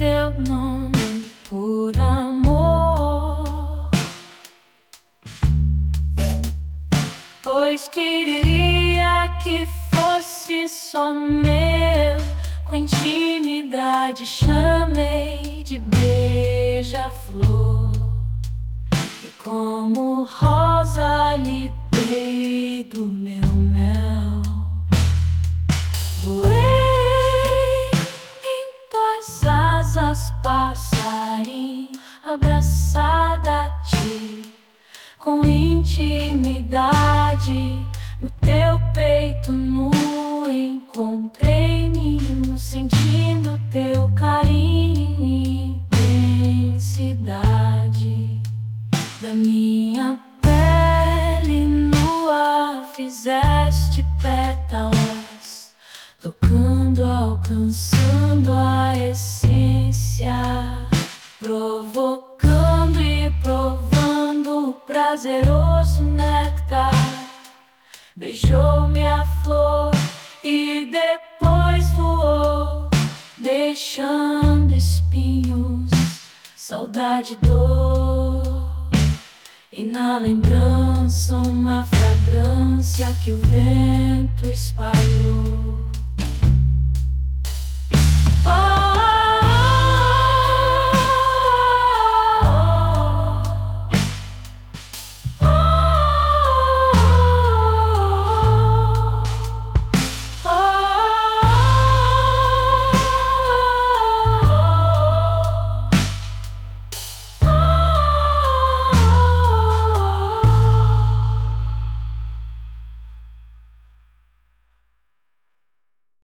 teu nome por amor, pois queria que fosse só meu. Com intimidade chamei de beija-flor, e como rosa lhe dei do meu mel. Voei em tuas asas, passarinho, abraçada a ti, com intimidade. No teu peito nu encontrei ninho, sentindo teu carinho e imensidade. Da minha pele nua fizeste pétalas, tocando, alcançando a essência, provocando e provando o prazeroso néctar. Beijou-me a flor e depois voou, deixando espinhos, saudade e dor, e na lembrança uma fragrância que o vento espalhou.